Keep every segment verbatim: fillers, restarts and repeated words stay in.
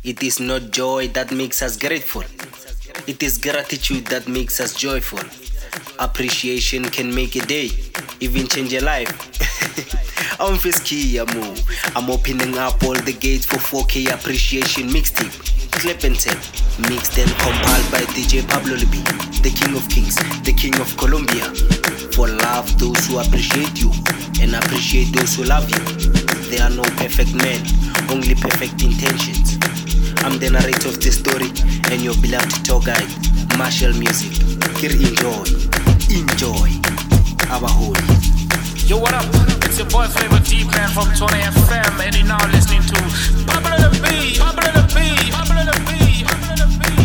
It is not joy that makes us grateful. It is gratitude that makes us joyful. Appreciation can make a day, even change a life. I'm Fisky, Amo. I'm opening up all the gates for four K appreciation mixtape. Clip and tape, mixed and compiled by D J Pablo Libi, the king of kings, the king of Colombia. For love those who appreciate you, and appreciate those who love you. There are no perfect men, only perfect intentions. I'm the narrator of this story, and your beloved tour guide, Marshall Music. Here, enjoy, enjoy, our holy. Yo, what up? It's your boy Flavor D-Man from Tony F M, and you're now listening to Pablo the B, Pablo the B, Pablo the B, Pablo the B.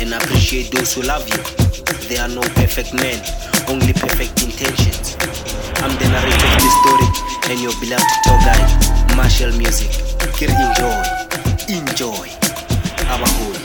and appreciate those who love you. There are no perfect men, only perfect intentions. I'm the narrator of this story and your beloved tour guide, Marshall Music. Kir enjoy, enjoy, Abahoi.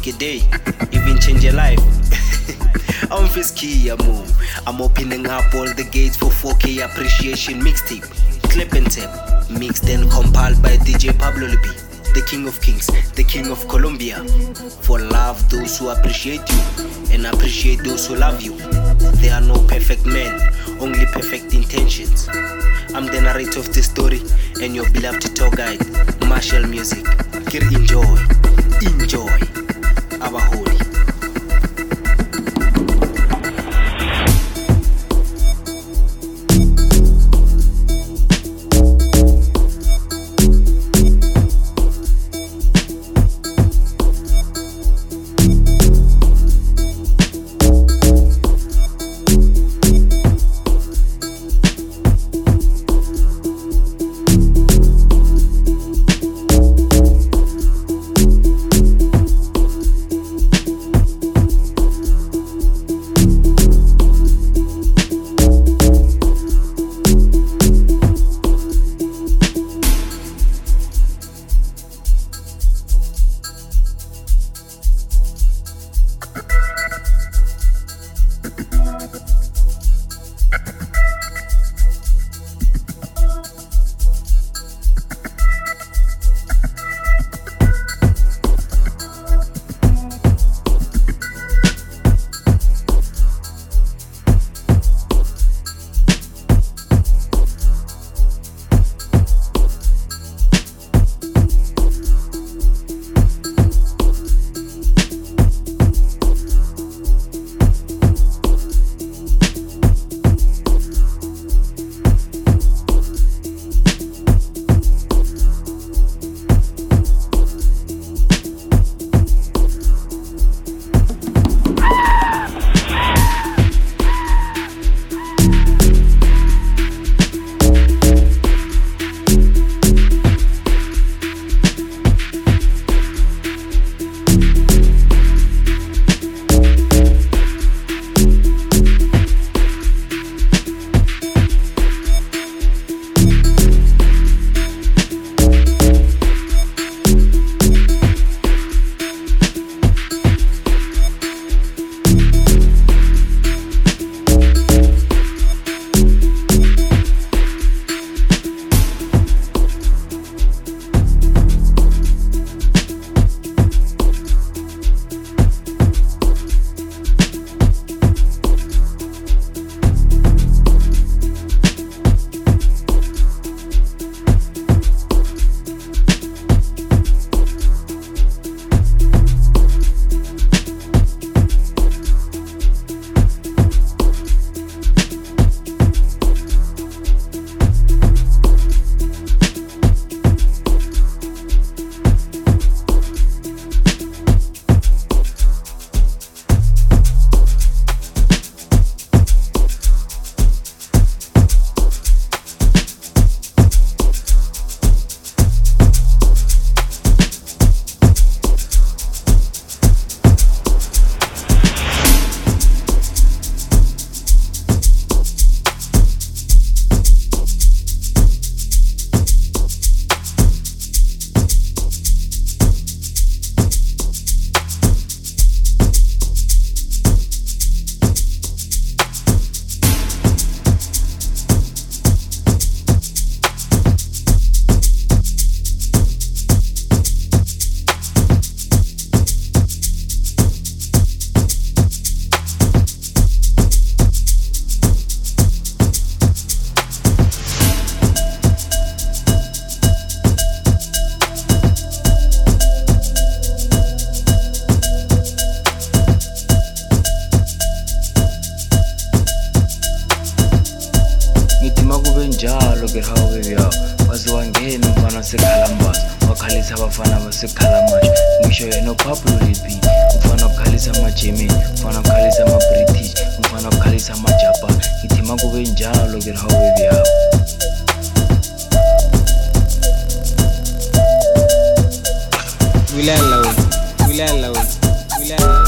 make a day, even change your life. I'm Fisky, I'm I'm opening up all the gates for four K appreciation mixtape, clip and tape, mixed and compiled by D J Pablo Libi, the king of kings, the king of Colombia. For love those who appreciate you, and appreciate those who love you. There are no perfect men, only perfect intentions. I'm the narrator of this story, and your beloved tour guide, Marshall Music. Kir enjoy, enjoy, our holy. Bafana basekhala manje ngisho yena uPablo Lipi ufana ukukhalisa amaJerman ufana ukukhalisa amaBritish ufana ukukhalisa amaJapan ngithi makube njalo ke hawo yabo wilala wilala wilala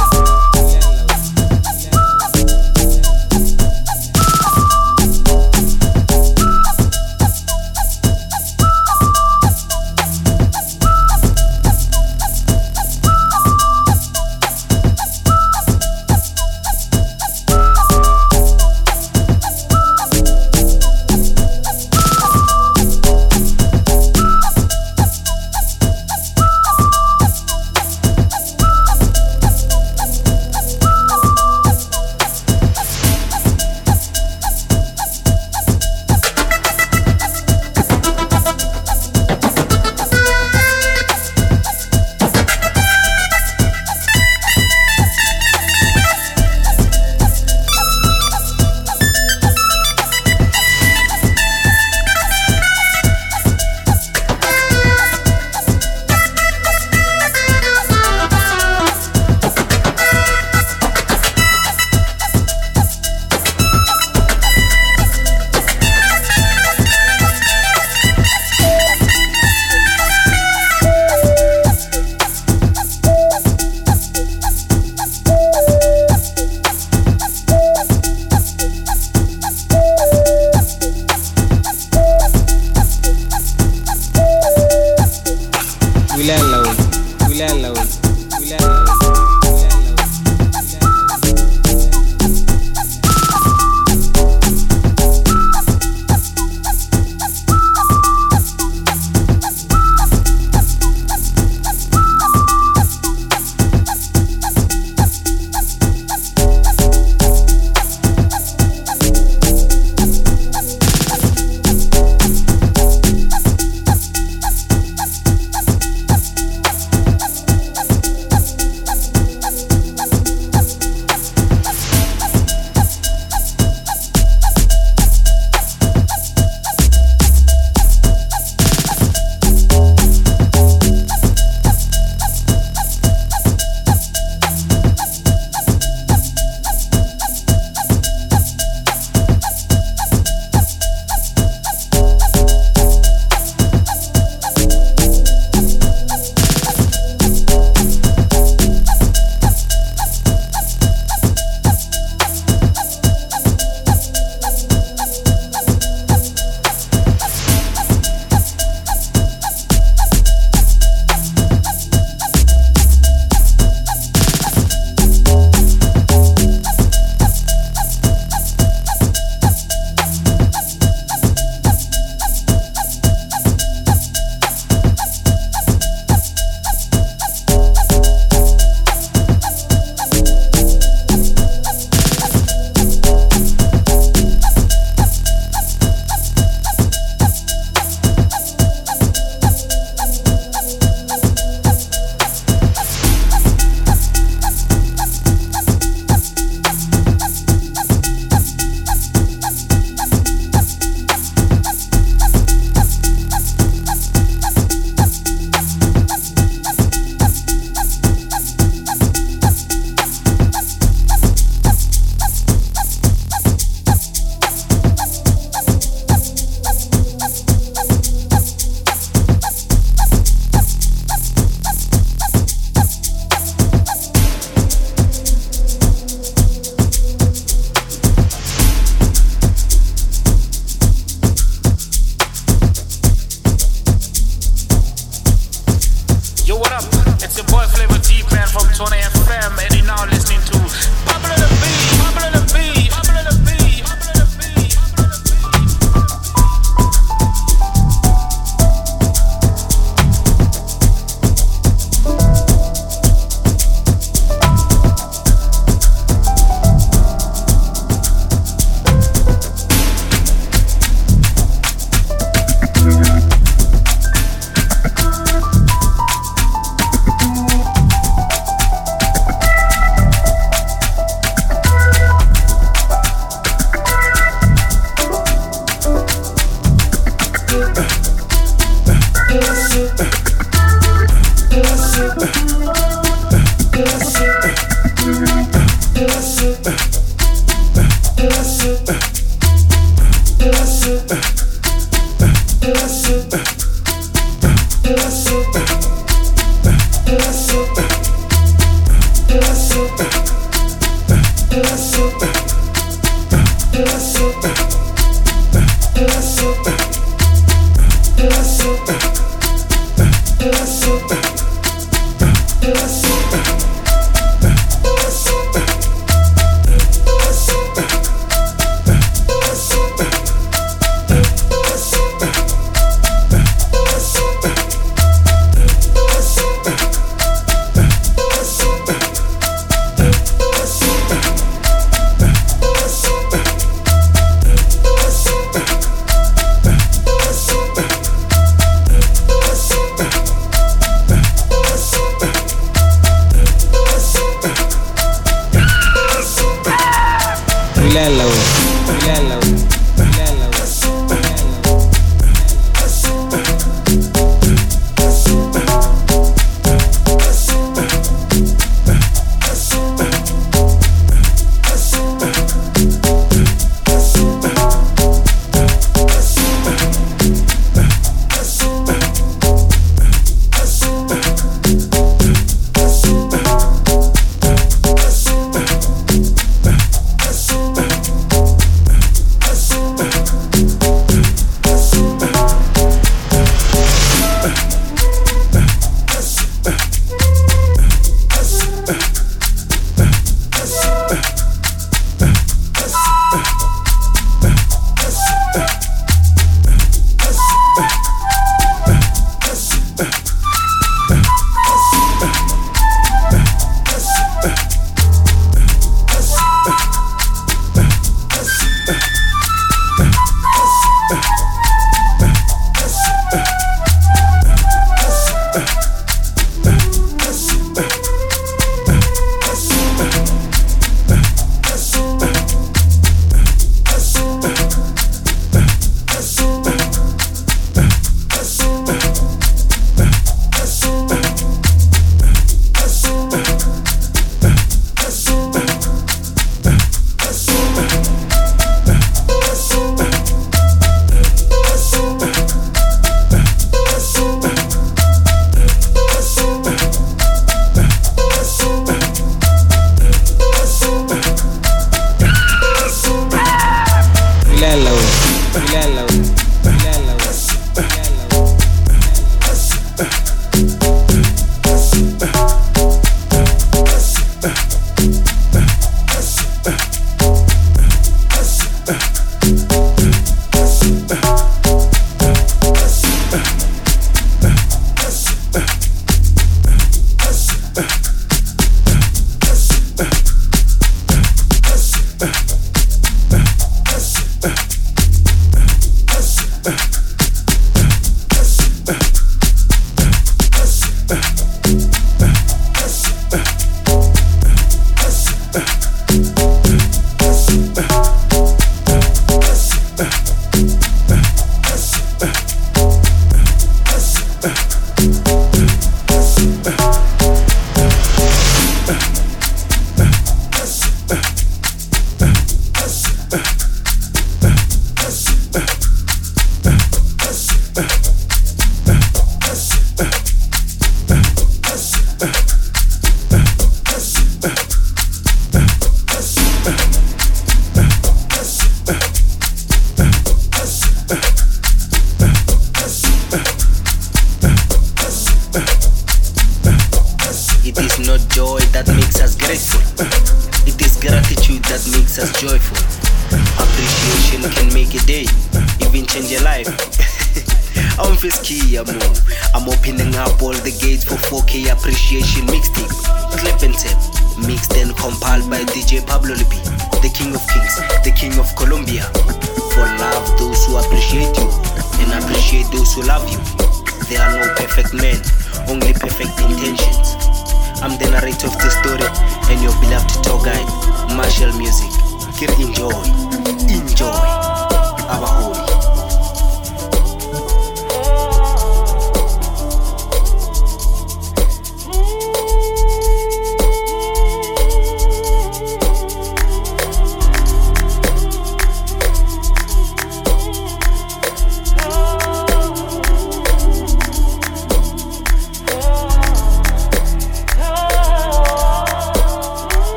Rilela we, rilela we, rilela we.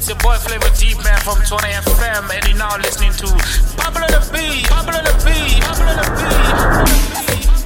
It's your boy Flavor Deep Man from twenty F M, and you're now listening to Pablo the B, Pablo the B, Pablo the B, Pablo the B.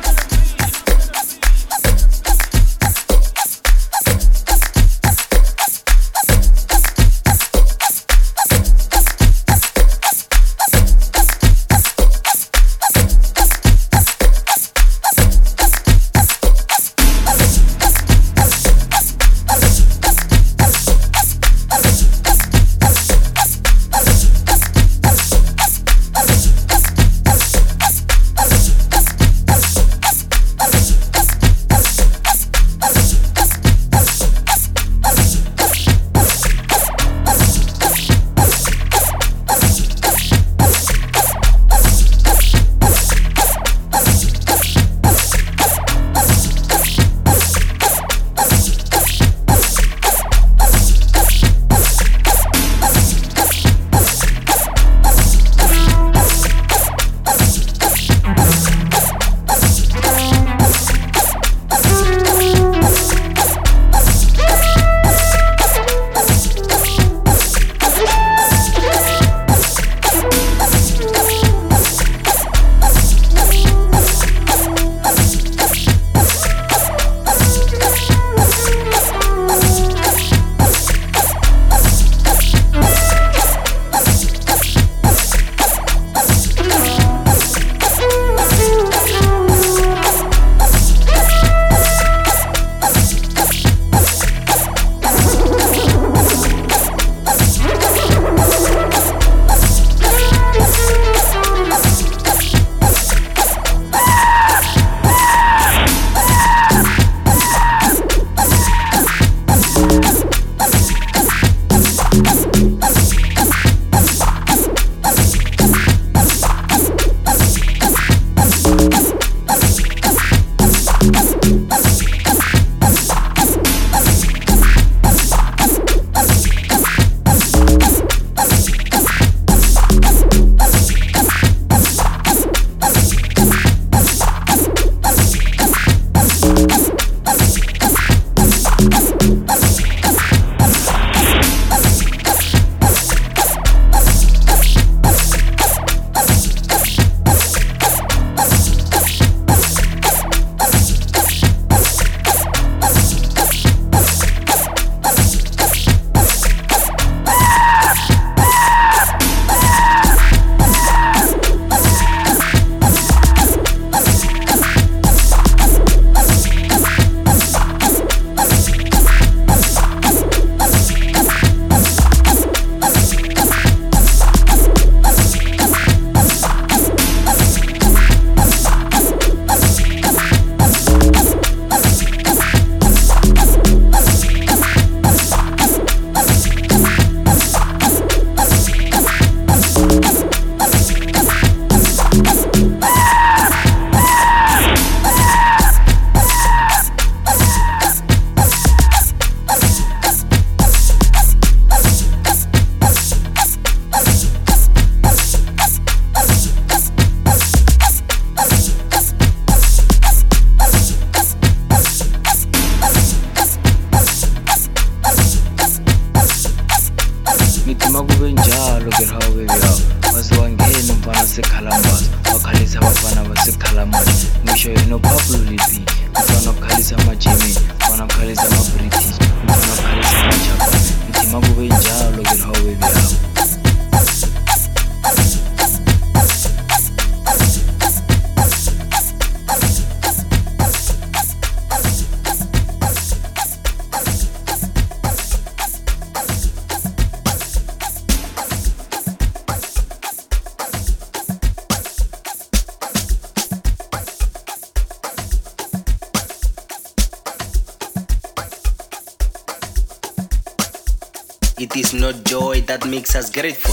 It is not joy that makes us grateful.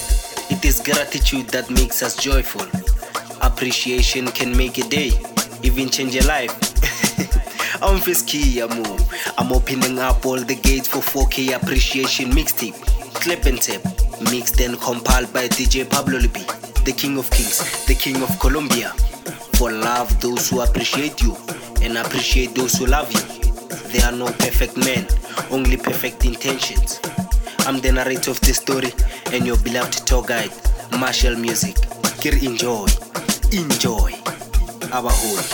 It is gratitude that makes us joyful. Appreciation can make a day, even change a life. I'm Fisky, I'm, I'm opening up all the gates for four K appreciation mixtape. Clip and tape, mixed and compiled by D J Pablo Libi, the king of kings, the king of Colombia. For love those who appreciate you, and appreciate those who love you. There are no perfect men, only perfect intentions. I'm the narrator of the story and your beloved tour guide, Marshall Music. Kir enjoy, enjoy, abaholi.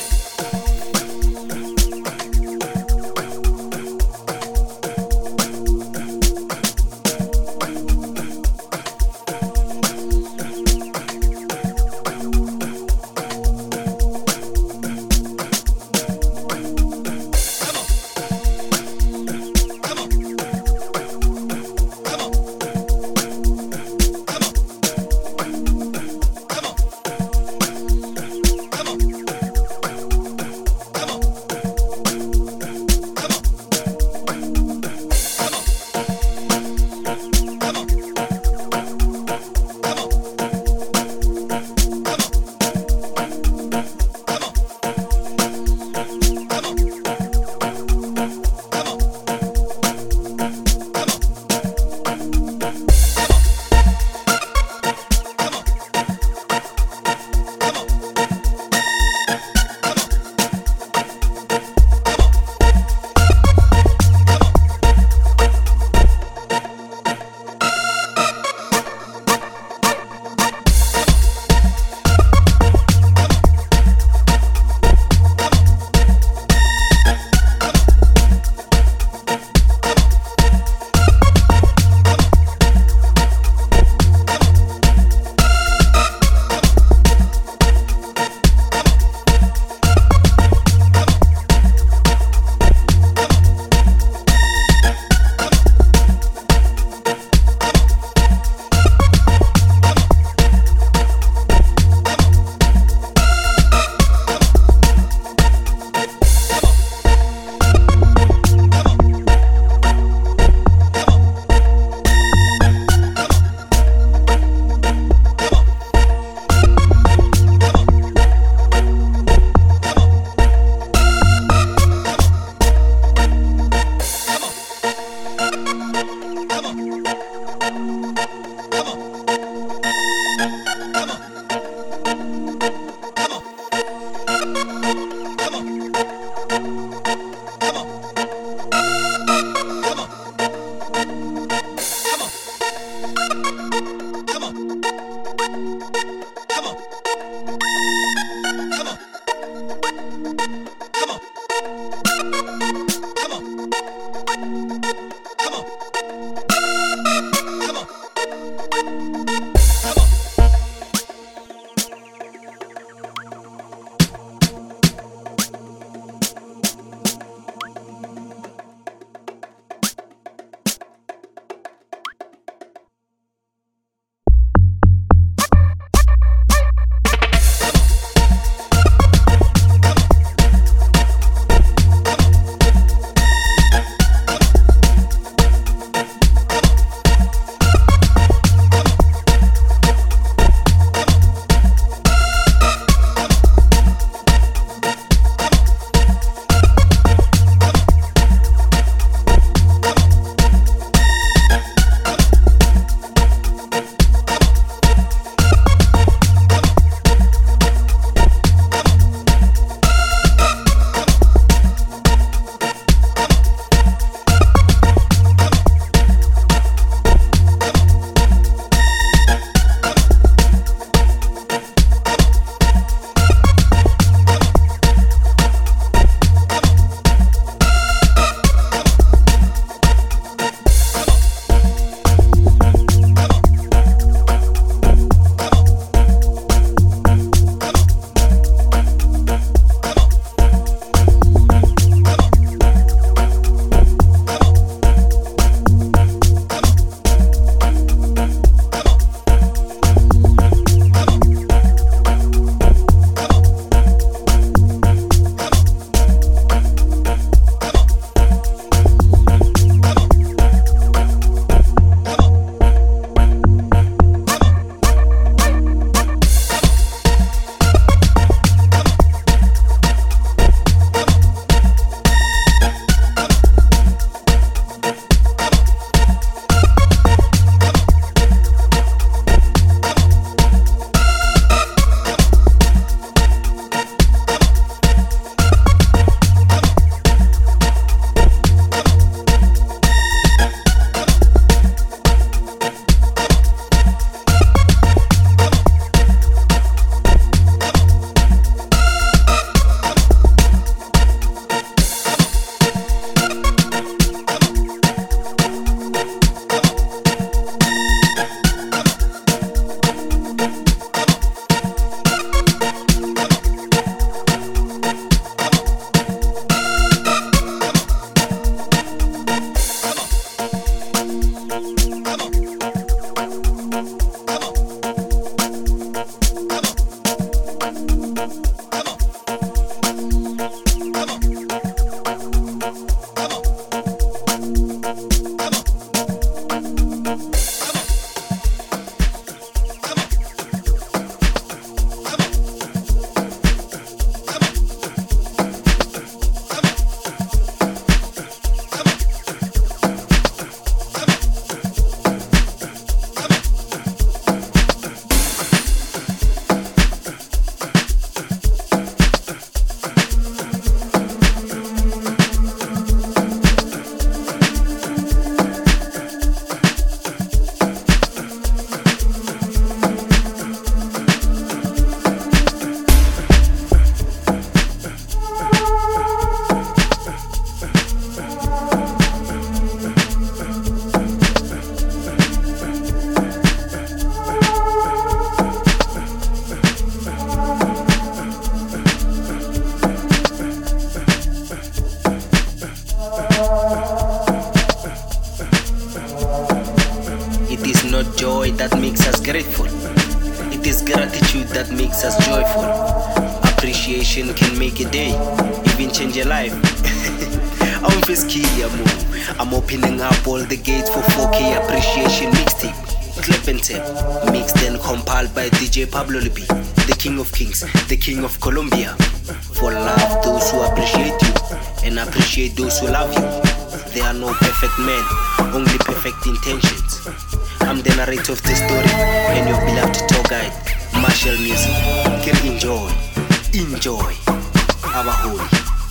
grateful. It is gratitude that makes us joyful. Appreciation can make a day, even change a life. I'm Fisky, I'm opening up all the gates for four K appreciation mixtape. Clip and tape, mixed and compiled by D J Pablo Lipi, the king of kings, the king of Colombia. For love those who appreciate you, and appreciate those who love you. There are no perfect men, only perfect intentions. I'm the narrator of the story, and your beloved tour guide, Marshall Music. Can enjoy, enjoy, our holy.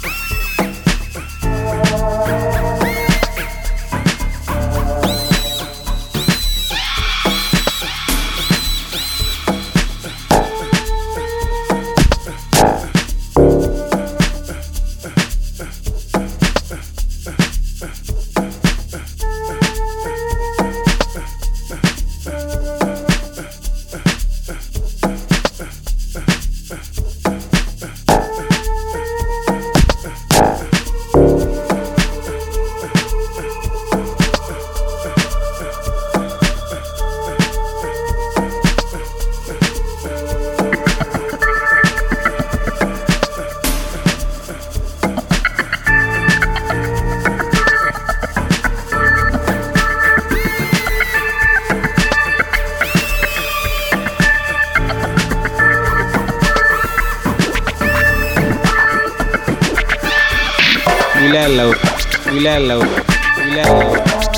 Willow, Willow, Willow, Willow,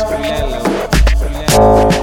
Willow.